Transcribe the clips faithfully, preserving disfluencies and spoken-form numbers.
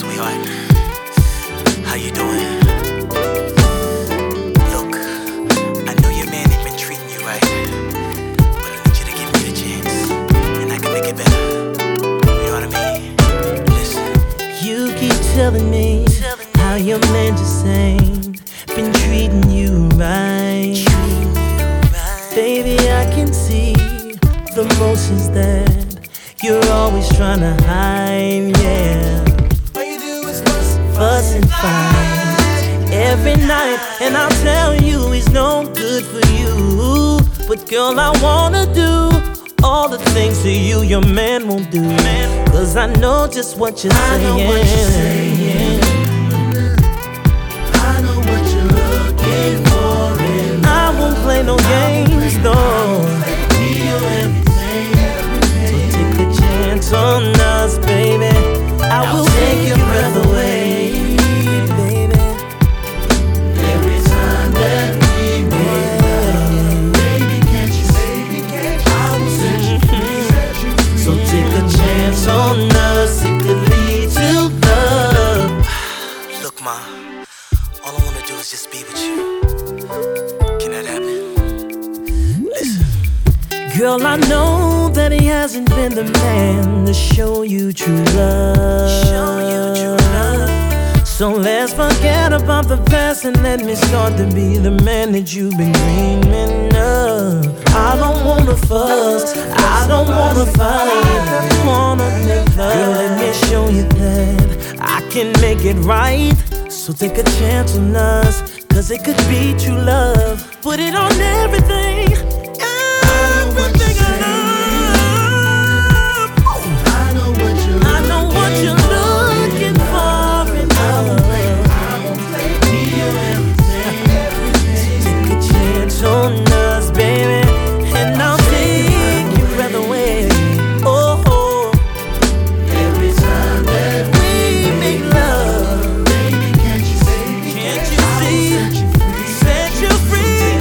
sweetheart. How you doing? Look, I know your man ain't been treating you right, but I need you to give me the chance, and I can make it better. You know what I mean? Listen. You keep telling me how your man just ain't been treating you right. Baby, I can see the motions that you're always trying to hide, yeah. All you do is fuss, Fuss and fight every night, and I'll tell you he's no good for you. But girl, I wanna do all the things to you your man won't do, cause I know just what you're I know saying. what you're saying. I know what you're looking for, and I won't play no games, no. feel everything. So take a chance on us, baby. I will take your breath away, baby. Every time that we make love, baby, can't you, baby, can't you? I will set you free, set you free. So take a chance on us, it could lead to love. Look, ma, all I wanna do is just be with you. Can that happen? Listen. Girl, I know that he hasn't been the man to show you true love. Show you true love. So let's forget about the past and let me start to be the man that you've been dreaming of. I don't wanna fuss, I don't wanna fight, I wanna make love. Girl, let me show you that I can make it right. So take a chance on us, cause it could be true love. Put it on everything, everything I love. I know what you're I know what you're looking for in love. Take a chance on us, baby, and I'll take your breath away. Oh, oh. every time that We make love. baby, can't you, baby, Can't you see? Set you free.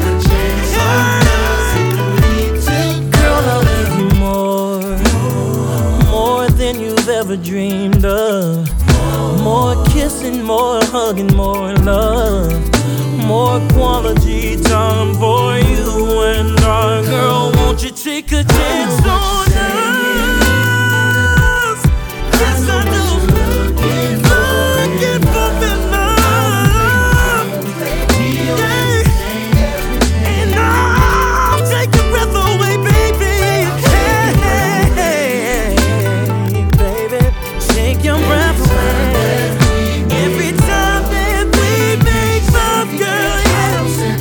Girl, I'll give you more, more than you've ever dreamed of. More kissing, more hugging, more love, more quality time for you and I. Girl, won't you take a chance on us? Yes, I do. Looking for the love, yeah. And I'll take your breath away, baby. Hey, hey, hey, baby, take your breath away. Every time that we make love, girl, yeah.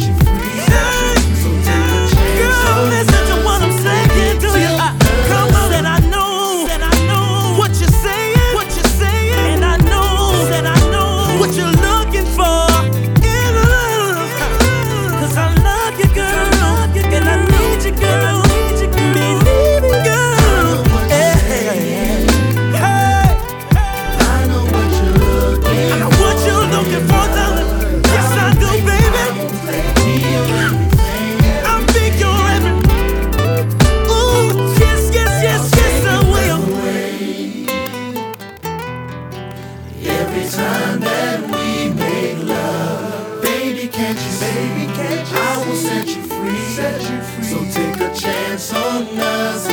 Girl, listen to what I'm saying to you. I, come on, and I know, and I know what you're saying, what you're saying, and I know, and I know what you're looking for in love. Cause I love you, girl, and I need you, girl. Believe me, girl. Hey, hey, hey. I know what you're looking I know what you're looking for, darling. Yes, I do, baby. I'll be your every. Ooh, yes, yes, yes, yes, I will. every time that we make love, baby, can't you, baby, can't you? I will set you free, set you free. So take a chance on us.